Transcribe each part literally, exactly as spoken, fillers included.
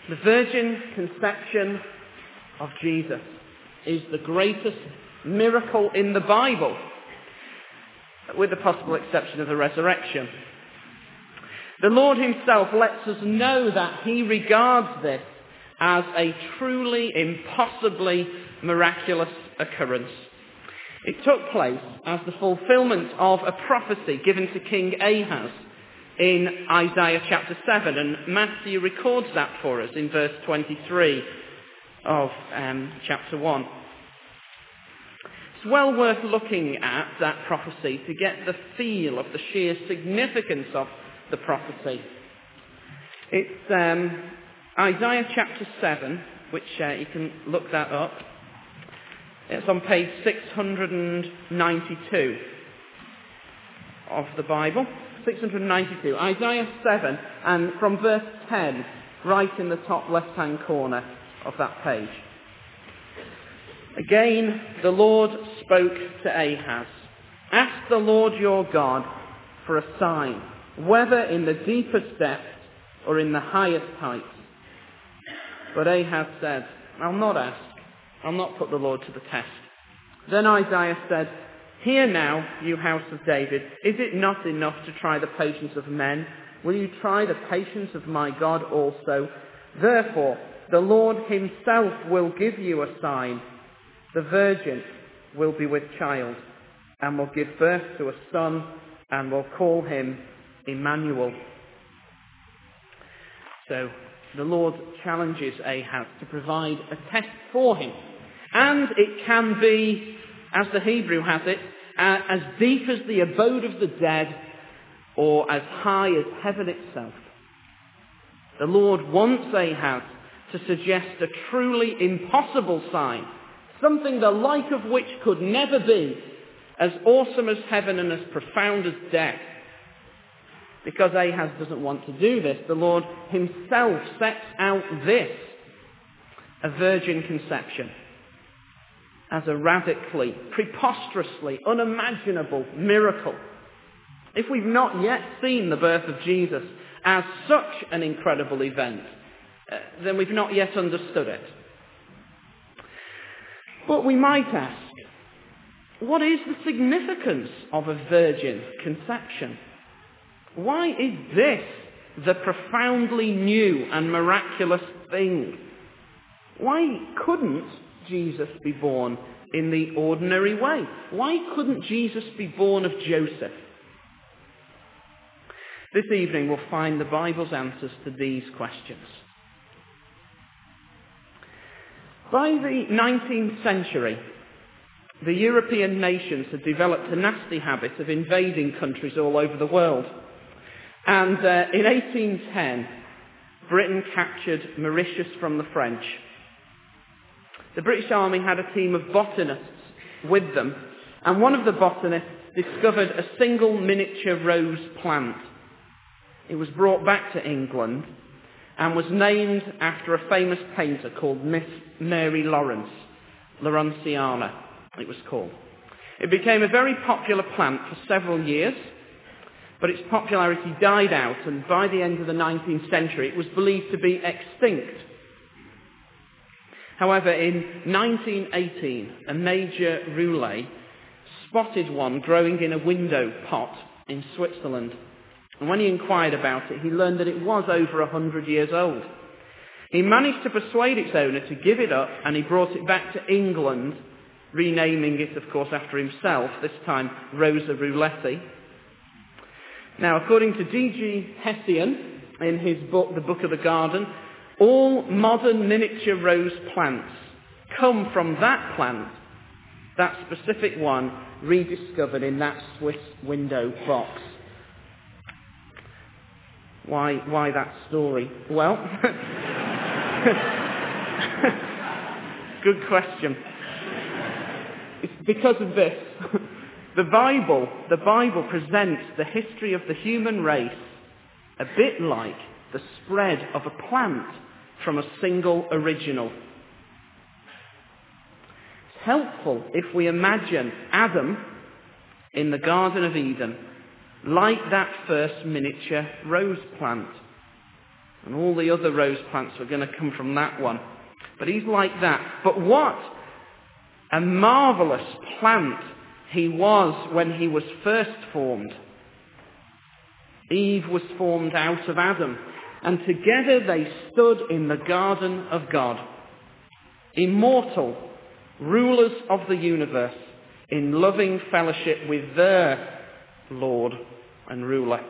The virgin conception of Jesus is the greatest miracle in the Bible, with the possible exception of the resurrection. The Lord himself lets us know that he regards this as a truly, impossibly miraculous occurrence. It took place as the fulfillment of a prophecy given to King Ahaz in Isaiah chapter seven, and Matthew records that for us in verse twenty-three of um, chapter one. It's well worth looking at that prophecy to get the feel of the sheer significance of the prophecy. It's um, Isaiah chapter seven, which uh, you can look that up. It's on page six hundred ninety-two of the Bible. six hundred ninety-two, Isaiah seven, and from verse ten, right in the top left-hand corner of that page. Again, the Lord spoke to Ahaz. Ask the Lord your God for a sign, whether in the deepest depths or in the highest heights. But Ahaz said, I'll not ask. I'll not put the Lord to the test. Then Isaiah said, Hear now, you house of David, is it not enough to try the patience of men? Will you try the patience of my God also? Therefore, the Lord himself will give you a sign. The virgin will be with child and will give birth to a son and will call him Emmanuel. So, the Lord challenges Ahaz to provide a test for him. And it can be, as the Hebrew has it, uh, as deep as the abode of the dead or as high as heaven itself. The Lord wants Ahaz to suggest a truly impossible sign, something the like of which could never be, as awesome as heaven and as profound as death. Because Ahaz doesn't want to do this, the Lord himself sets out this, a virgin conception, as a radically, preposterously, unimaginable miracle. If we've not yet seen the birth of Jesus as such an incredible event, uh, then we've not yet understood it. But we might ask, what is the significance of a virgin conception? Why is this the profoundly new and miraculous thing? Why couldn't Jesus be born in the ordinary way? Why couldn't Jesus be born of Joseph? This evening we'll find the Bible's answers to these questions. By the nineteenth century, the European nations had developed a nasty habit of invading countries all over the world. And uh, in eighteen ten, Britain captured Mauritius from the French. The British Army had a team of botanists with them, and one of the botanists discovered a single miniature rose plant. It was brought back to England and was named after a famous painter called Miss Mary Lawrence, Lawrenciana, it was called. It became a very popular plant for several years, but its popularity died out, and by the end of the nineteenth century it was believed to be extinct. However, in nineteen eighteen, a Major Roulet spotted one growing in a window pot in Switzerland. And when he inquired about it, he learned that it was over a hundred years old. He managed to persuade its owner to give it up, and he brought it back to England, renaming it, of course, after himself, this time Rosa Rouletti. Now, according to D G Hessian, in his book, The Book of the Garden, all modern miniature rose plants come from that plant, that specific one rediscovered in that Swiss window box. Why, why that story? Well, good question. It's because of this. The Bible, the Bible presents the history of the human race a bit like the spread of a plant from a single original. It's helpful if we imagine Adam in the Garden of Eden like that first miniature rose plant. And all the other rose plants were going to come from that one. But he's like that. But what a marvellous plant he was when he was first formed. Eve was formed out of Adam, and together they stood in the garden of God, immortal, rulers of the universe, in loving fellowship with their Lord and ruler.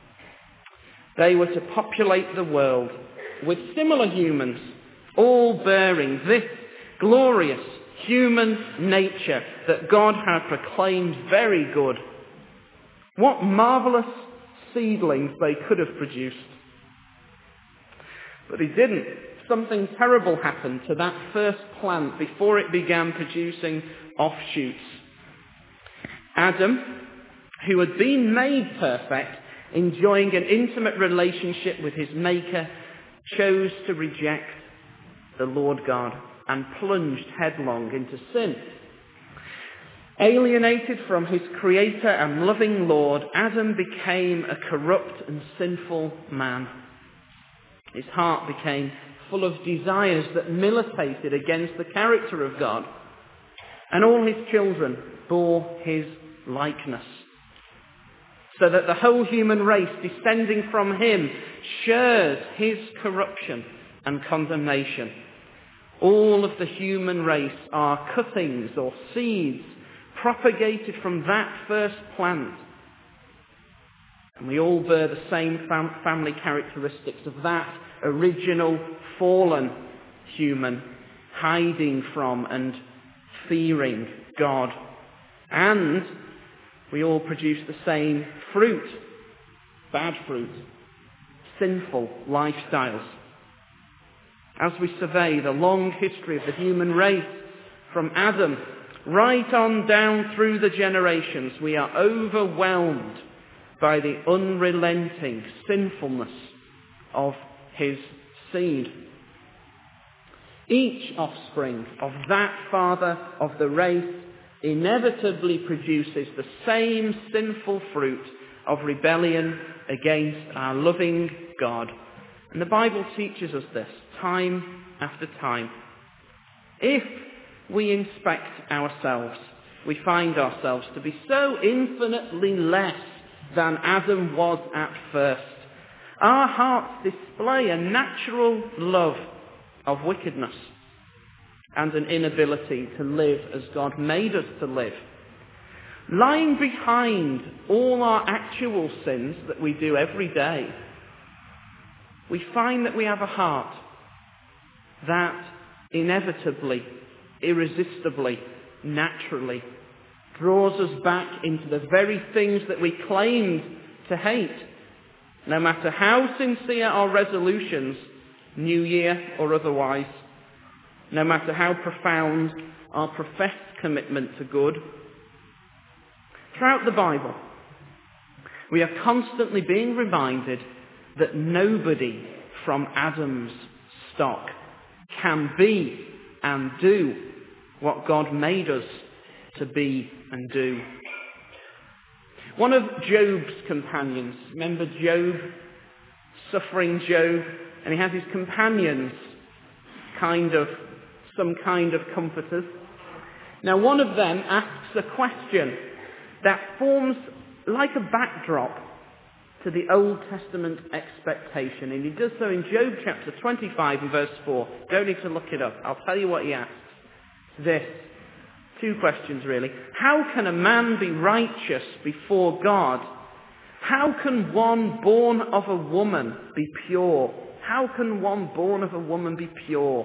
They were to populate the world with similar humans, all bearing this glorious human nature that God had proclaimed very good. What marvellous seedlings they could have produced. But he didn't. Something terrible happened to that first plant before it began producing offshoots. Adam, who had been made perfect, enjoying an intimate relationship with his Maker, chose to reject the Lord God and plunged headlong into sin. Alienated from his Creator and loving Lord, Adam became a corrupt and sinful man. His heart became full of desires that militated against the character of God, and all his children bore his likeness, so that the whole human race descending from him shares his corruption and condemnation. All of the human race are cuttings or seeds propagated from that first plant. And we all bear the same fam- family characteristics of that original fallen human, hiding from and fearing God. And we all produce the same fruit, bad fruit, sinful lifestyles. As we survey the long history of the human race, from Adam right on down through the generations, we are overwhelmed by the unrelenting sinfulness of his seed. Each offspring of that father of the race inevitably produces the same sinful fruit of rebellion against our loving God. And the Bible teaches us this time after time. If we inspect ourselves, we find ourselves to be so infinitely less than Adam was at first. Our hearts display a natural love of wickedness and an inability to live as God made us to live. Lying behind all our actual sins that we do every day, we find that we have a heart that inevitably, irresistibly, naturally draws us back into the very things that we claimed to hate. No matter how sincere our resolutions, New Year or otherwise, no matter how profound our professed commitment to good. Throughout the Bible, we are constantly being reminded that nobody from Adam's stock can be and do what God made us to be and do. One of Job's companions, remember Job, suffering Job, and he has his companions, kind of, some kind of comforters. Now one of them asks a question that forms like a backdrop to the Old Testament expectation. And he does so in Job chapter twenty-five and verse four. Don't need to look it up. I'll tell you what he asks. This. Two questions really. How can a man be righteous before God? How can one born of a woman be pure? How can one born of a woman be pure?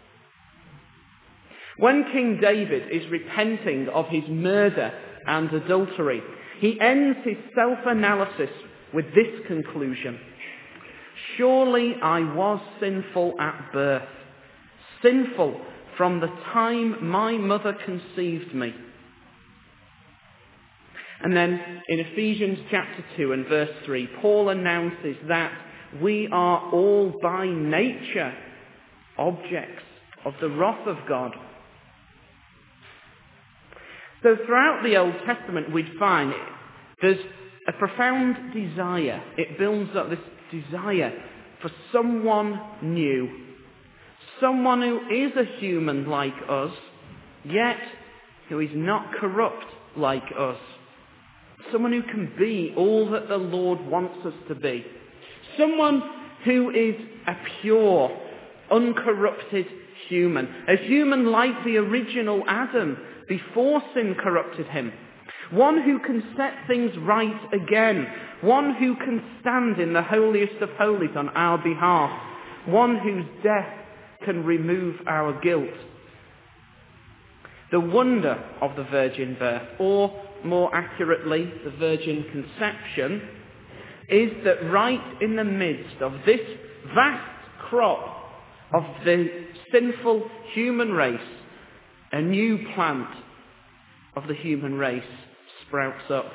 When King David is repenting of his murder and adultery, he ends his self-analysis with this conclusion. Surely I was sinful at birth, sinful from the time my mother conceived me. And then in Ephesians chapter two and verse three, Paul announces that we are all by nature objects of the wrath of God. So throughout the Old Testament we'd find there's a profound desire. It builds up this desire for someone new. Someone who is a human like us, yet who is not corrupt like us. Someone who can be all that the Lord wants us to be. Someone who is a pure, uncorrupted human. A human like the original Adam before sin corrupted him. One who can set things right again. One who can stand in the holiest of holies on our behalf. One whose death can remove our guilt. The wonder of the virgin birth, or more accurately, the virgin conception, is that right in the midst of this vast crop of the sinful human race, a new plant of the human race sprouts up.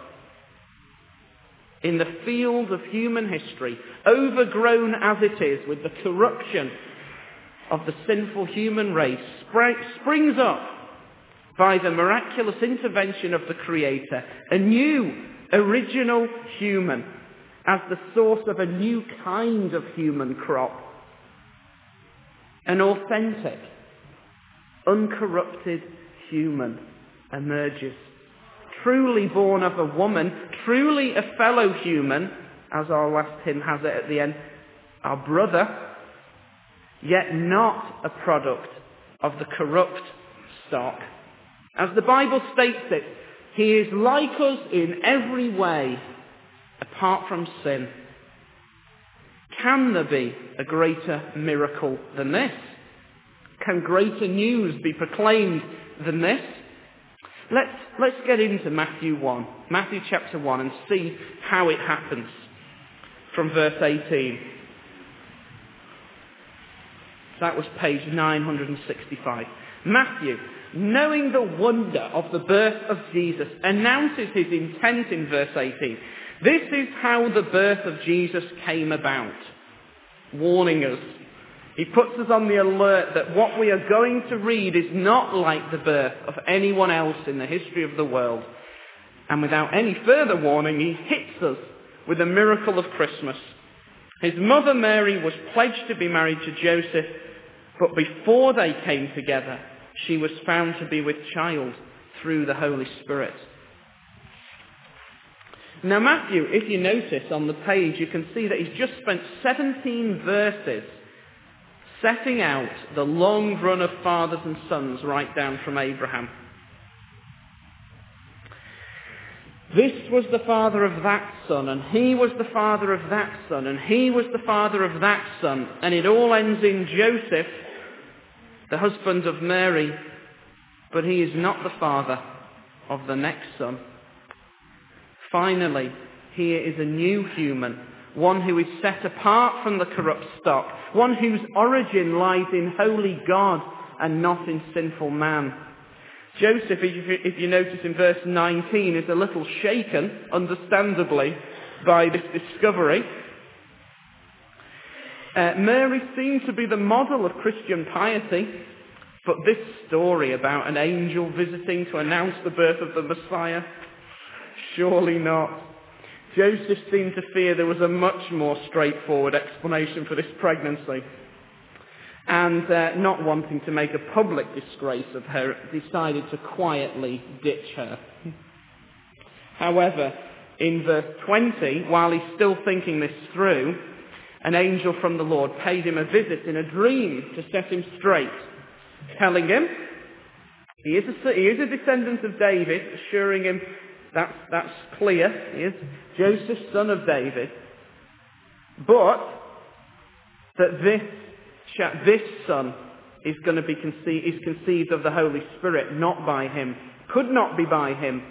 In the field of human history, overgrown as it is with the corruption of the sinful human race, springs up by the miraculous intervention of the Creator, a new, original human as the source of a new kind of human crop. An authentic, uncorrupted human emerges. Truly born of a woman, truly a fellow human, as our last hymn has it at the end, our brother, yet not a product of the corrupt stock. As the Bible states it, he is like us in every way, apart from sin. Can there be a greater miracle than this? Can greater news be proclaimed than this? Let's, let's get into Matthew one, Matthew chapter one, and see how it happens from verse eighteen. That was page nine hundred sixty-five. Matthew, knowing the wonder of the birth of Jesus, announces his intent in verse eighteen. This is how the birth of Jesus came about, warning us. He puts us on the alert that what we are going to read is not like the birth of anyone else in the history of the world. And without any further warning, he hits us with the miracle of Christmas. His mother Mary was pledged to be married to Joseph, but before they came together, she was found to be with child through the Holy Spirit. Now Matthew, if you notice on the page, you can see that he's just spent seventeen verses setting out the long run of fathers and sons right down from Abraham. This was the father of that son, and he was the father of that son, and he was the father of that son. And it all ends in Joseph, the husband of Mary, but he is not the father of the next son. Finally, here is a new human, one who is set apart from the corrupt stock, one whose origin lies in holy God and not in sinful man. Joseph, if you notice in verse nineteen, is a little shaken, understandably, by this discovery. Uh, Mary seems to be the model of Christian piety, but this story about an angel visiting to announce the birth of the Messiah, surely not. Joseph seemed to fear there was a much more straightforward explanation for this pregnancy. And uh, not wanting to make a public disgrace of her, decided to quietly ditch her. However, in verse twenty, while he's still thinking this through, an angel from the Lord paid him a visit in a dream to set him straight, telling him he is a, he is a descendant of David, assuring him that's, that's clear, he is Joseph, son of David, but that this This son is going to be conceived, is conceived of the Holy Spirit, not by him, could not be by him.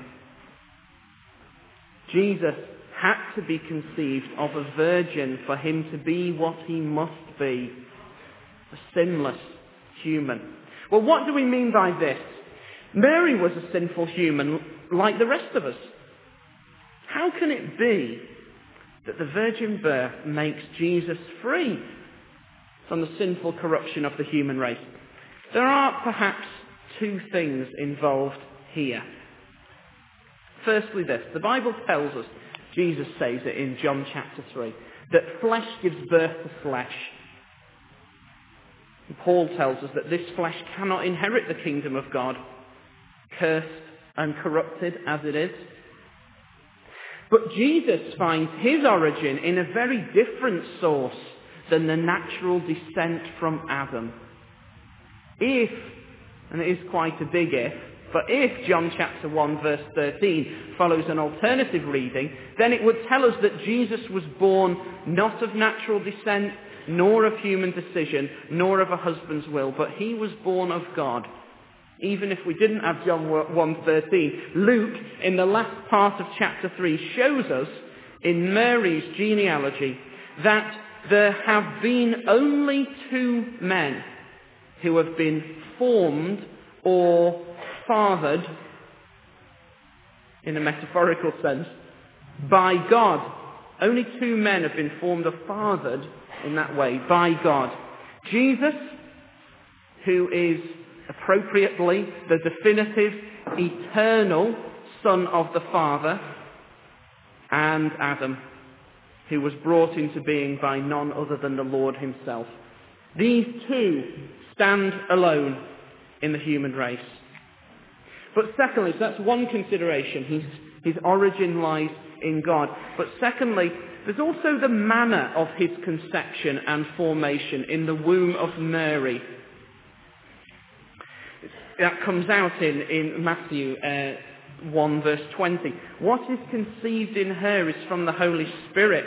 Jesus had to be conceived of a virgin for him to be what he must be, a sinless human. Well, what do we mean by this? Mary was a sinful human like the rest of us. How can it be that the virgin birth makes Jesus free from the sinful corruption of the human race? There are perhaps two things involved here. Firstly this, the Bible tells us, Jesus says it in John chapter three, that flesh gives birth to flesh. And Paul tells us that this flesh cannot inherit the kingdom of God, cursed and corrupted as it is. But Jesus finds his origin in a very different source than the natural descent from Adam. If, and it is quite a big if, but if John chapter one verse thirteen follows an alternative reading, then it would tell us that Jesus was born not of natural descent, nor of human decision, nor of a husband's will, but he was born of God. Even if we didn't have John one thirteen, Luke, in the last part of chapter three, shows us in Mary's genealogy that there have been only two men who have been formed or fathered, in a metaphorical sense, by God. Only two men have been formed or fathered in that way by God. Jesus, who is appropriately the definitive, eternal Son of the Father, and Adam, who was brought into being by none other than the Lord himself. These two stand alone in the human race. But secondly, so that's one consideration, his, his origin lies in God. But secondly, there's also the manner of his conception and formation in the womb of Mary. That comes out in, in Matthew uh, one verse twenty. What is conceived in her is from the Holy Spirit.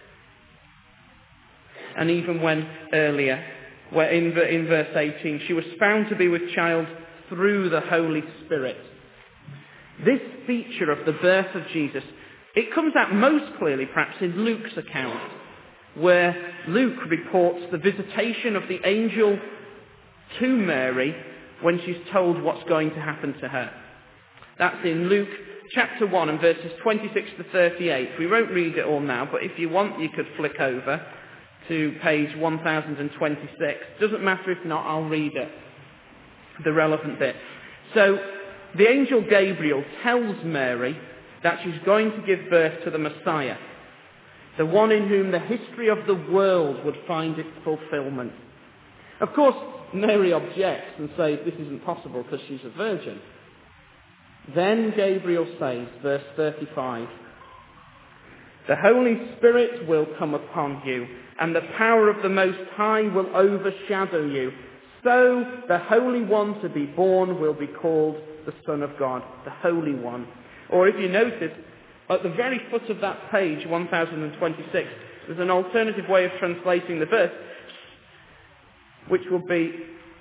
And even when earlier, where in, in verse eighteen, she was found to be with child through the Holy Spirit. This feature of the birth of Jesus, it comes out most clearly perhaps in Luke's account, where Luke reports the visitation of the angel to Mary when she's told what's going to happen to her. That's in Luke chapter one and verses twenty-six to thirty-eight. We won't read it all now, but if you want, you could flick over to page one thousand twenty-six. Doesn't matter if not, I'll read it, the relevant bit. So, the angel Gabriel tells Mary that she's going to give birth to the Messiah, the one in whom the history of the world would find its fulfillment. Of course, Mary objects and says this isn't possible because she's a virgin. Then Gabriel says, verse thirty-five, "The Holy Spirit will come upon you, and the power of the Most High will overshadow you. So the Holy One to be born will be called the Son of God," the Holy One. Or if you notice, at the very foot of that page, one thousand twenty-six, there's an alternative way of translating the verse, which will be,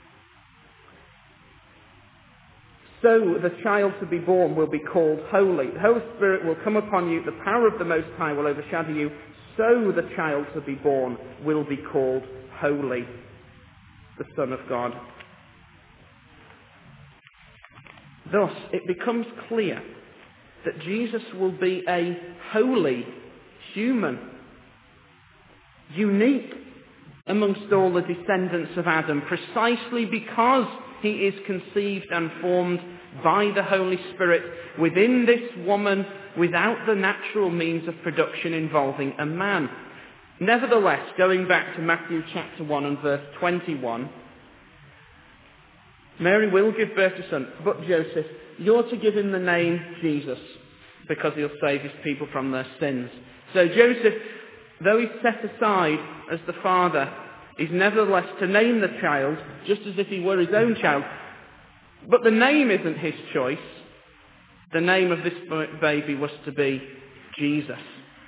"So the child to be born will be called holy. The Holy Spirit will come upon you. The power of the Most High will overshadow you. So the child to be born will be called holy, the Son of God." Thus, it becomes clear that Jesus will be a holy human, unique amongst all the descendants of Adam, precisely because he is conceived and formed by the Holy Spirit within this woman without the natural means of production involving a man. Nevertheless, going back to Matthew chapter one and verse twenty-one, Mary will give birth to a son, but Joseph, you're to give him the name Jesus, because he'll save his people from their sins. So Joseph, though he's set aside as the father, is nevertheless to name the child just as if he were his own child. But the name isn't his choice. The name of this baby was to be Jesus.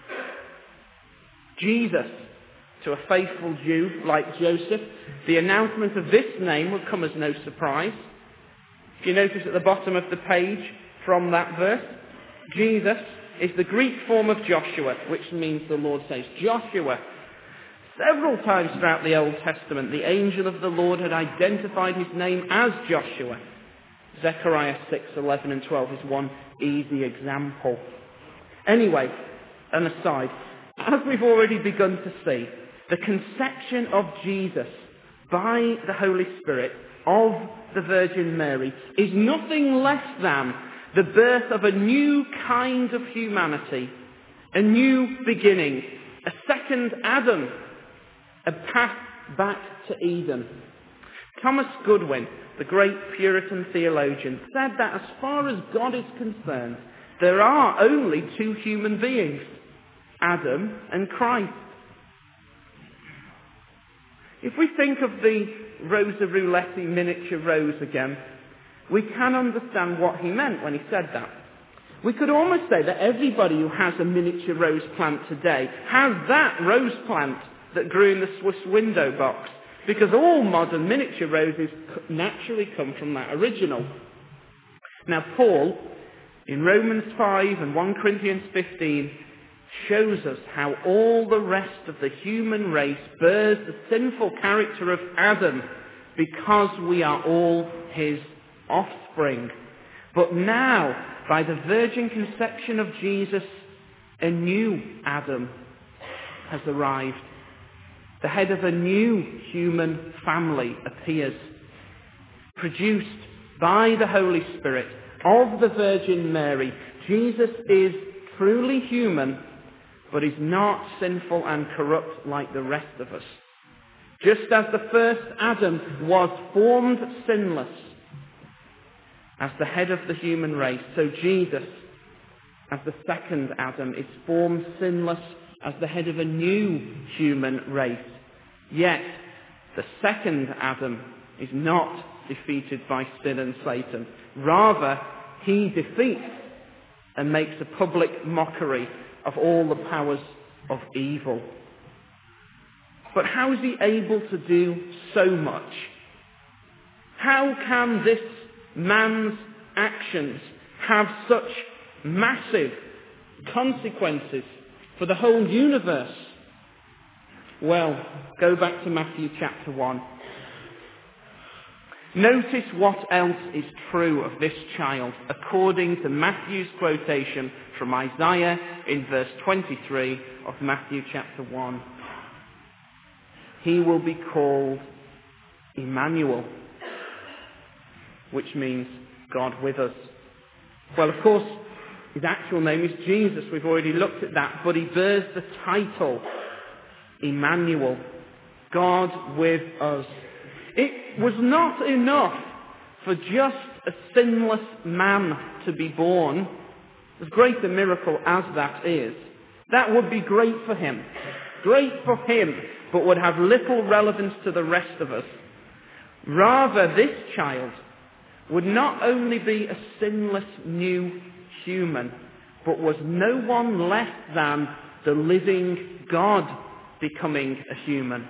Jesus. To a faithful Jew like Joseph, the announcement of this name would come as no surprise. If you notice at the bottom of the page from that verse, Jesus is the Greek form of Joshua, which means the Lord saves. Joshua. Several times throughout the Old Testament, the angel of the Lord had identified his name as Joshua. Zechariah six, eleven and twelve is one easy example. Anyway, an aside, as we've already begun to see, the conception of Jesus by the Holy Spirit of the Virgin Mary is nothing less than the birth of a new kind of humanity, a new beginning, a second Adam, a path back to Eden. Thomas Goodwin, the great Puritan theologian, said that as far as God is concerned, there are only two human beings, Adam and Christ. If we think of the Rosa Rouletti miniature rose again, we can understand what he meant when he said that. We could almost say that everybody who has a miniature rose plant today has that rose plant that grew in the Swiss window box, because all modern miniature roses naturally come from that original. Now Paul, in Romans five and First Corinthians fifteen, shows us how all the rest of the human race bears the sinful character of Adam because we are all his offspring. But now, by the virgin conception of Jesus, a new Adam has arrived. The head of a new human family appears, produced by the Holy Spirit of the Virgin Mary. Jesus is truly human, but is not sinful and corrupt like the rest of us. Just as the first Adam was formed sinless as the head of the human race, so Jesus, as the second Adam, is formed sinless as the head of a new human race. Yet, the second Adam is not defeated by sin and Satan. Rather, he defeats and makes a public mockery of all the powers of evil. But how is he able to do so much? How can this man's actions have such massive consequences for the whole universe? Well, go back to Matthew chapter one. Notice what else is true of this child according to Matthew's quotation from Isaiah in verse twenty-three of Matthew chapter one. He will be called Emmanuel, which means God with us. Well, of course, his actual name is Jesus. We've already looked at that. But he bears the title Emmanuel, God with us. It was not enough for just a sinless man to be born, as great a miracle as that is. That would be great for him. Great for him, but would have little relevance to the rest of us. Rather, this child would not only be a sinless new human, but was no one less than the living God becoming a human.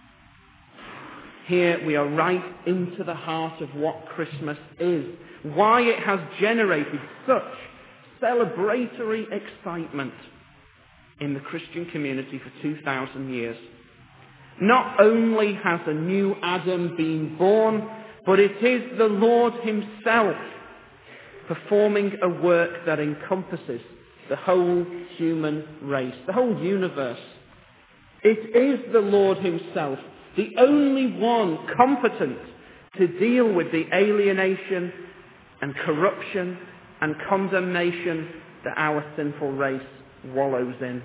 Here we are right into the heart of what Christmas is, why it has generated such celebratory excitement in the Christian community for two thousand years. Not only has a new Adam been born, but it is the Lord himself performing a work that encompasses the whole human race, the whole universe. It is the Lord himself, the only one competent to deal with the alienation and corruption and condemnation that our sinful race wallows in.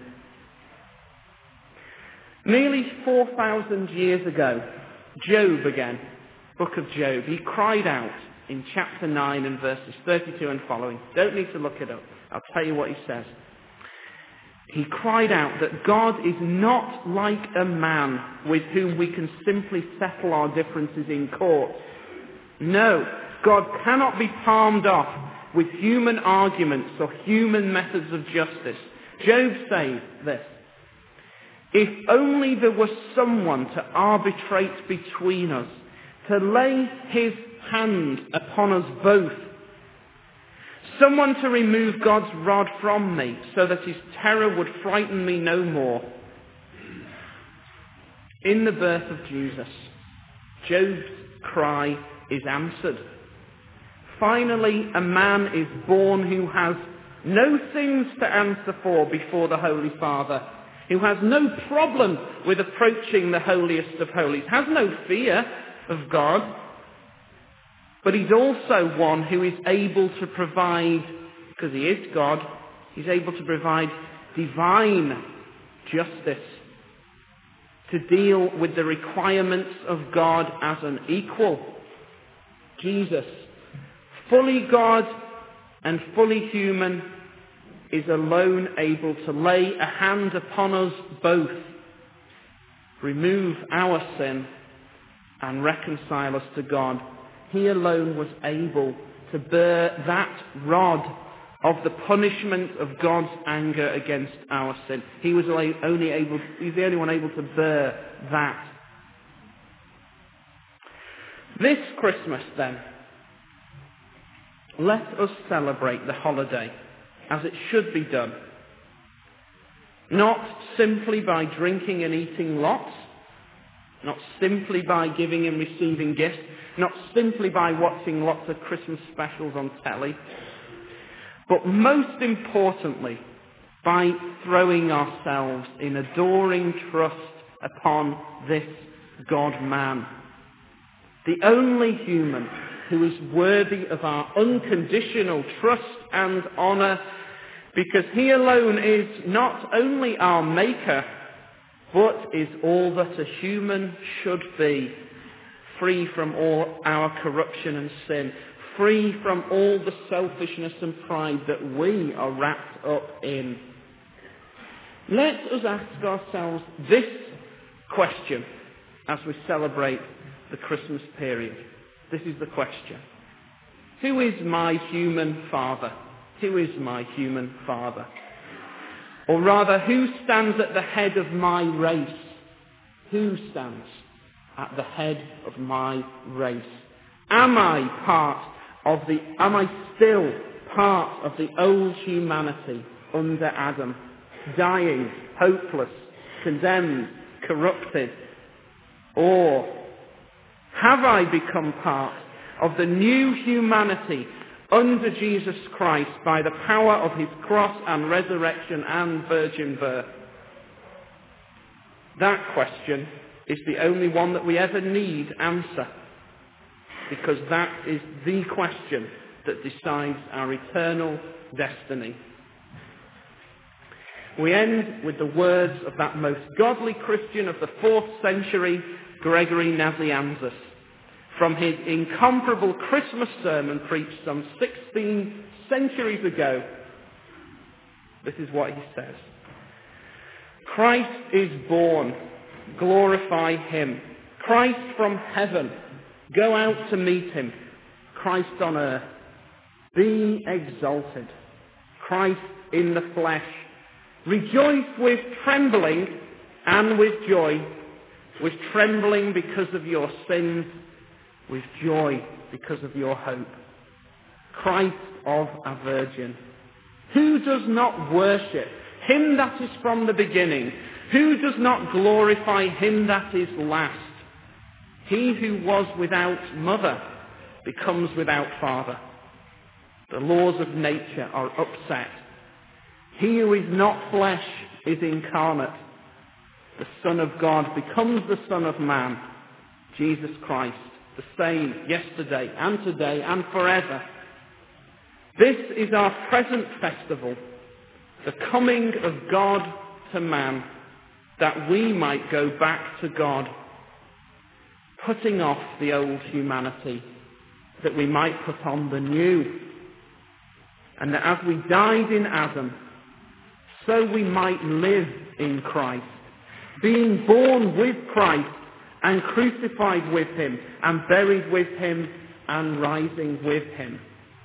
Nearly four thousand years ago, Job again, book of Job, he cried out in chapter nine and verses thirty-two and following. Don't need to look it up. I'll tell you what he says. He cried out that God is not like a man with whom we can simply settle our differences in court. No, God cannot be palmed off with human arguments or human methods of justice. Job says this: if only there was someone to arbitrate between us, to lay his hand upon us both, someone to remove God's rod from me so that his terror would frighten me no more. In the birth of Jesus, Job's cry is answered. Finally, a man is born who has no sins to answer for before the Holy Father, who has no problem with approaching the holiest of holies, has no fear of God, but he's also one who is able to provide, because he is God, he's able to provide divine justice, to deal with the requirements of God as an equal. Jesus, fully God and fully human, is alone able to lay a hand upon us both, remove our sin, and reconcile us to God. He alone was able to bear that rod of the punishment of God's anger against our sin. He was only able, he's the only one able to bear that. This Christmas, then, let us celebrate the holiday as it should be done. Not simply by drinking and eating lots, not simply by giving and receiving gifts, not simply by watching lots of Christmas specials on telly, but most importantly, by throwing ourselves in adoring trust upon this God-man, the only human who is worthy of our unconditional trust and honour, because he alone is not only our maker, but is all that a human should be, free from all our corruption and sin, free from all the selfishness and pride that we are wrapped up in. Let us ask ourselves this question as we celebrate the Christmas period. This is the question. Who is my human father? Who is my human father? Or rather, who stands at the head of my race? Who stands at the head of my race? Am I part of the, am I still part of the old humanity under Adam, dying, hopeless, condemned, corrupted? Or have I become part of the new humanity under Jesus Christ by the power of his cross and resurrection and virgin birth? That question is the only one that we ever need answer, because that is the question that decides our eternal destiny. We end with the words of that most godly Christian of the fourth century, Gregory Nazianzus, from his incomparable Christmas sermon preached some sixteen centuries ago. This is what he says. Christ is born. Glorify him. Christ from heaven. Go out to meet him. Christ on earth. Be exalted. Christ in the flesh. Rejoice with trembling and with joy. With trembling because of your sins, with joy because of your hope. Christ of a virgin. Who does not worship him that is from the beginning? Who does not glorify him that is last? He who was without mother becomes without father. The laws of nature are upset. He who is not flesh is incarnate. The Son of God becomes the Son of Man, Jesus Christ, the same yesterday and today and forever. This is our present festival, the coming of God to man, that we might go back to God, putting off the old humanity, that we might put on the new. And that as we died in Adam, so we might live in Christ, being born with Christ and crucified with him and buried with him and rising with him.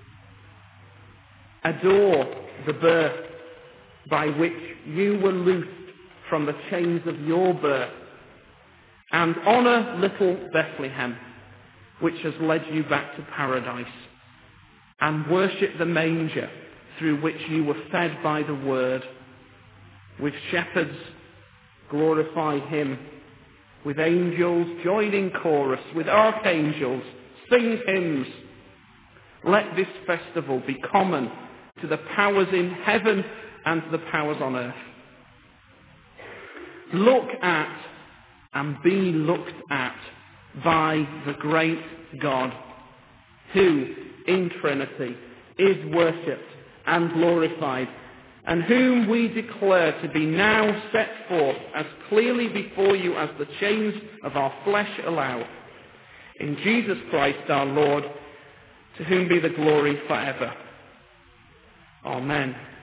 Adore the birth by which you were loosed from the chains of your birth, and honour little Bethlehem, which has led you back to paradise, and worship the manger through which you were fed by the word. With shepherds, glorify him. With angels, join in chorus. With archangels, sing hymns. Let this festival be common to the powers in heaven and to the powers on earth. Look at and be looked at by the great God, who, in Trinity, is worshipped and glorified and whom we declare to be now set forth as clearly before you as the chains of our flesh allow. In Jesus Christ our Lord, to whom be the glory forever. Amen.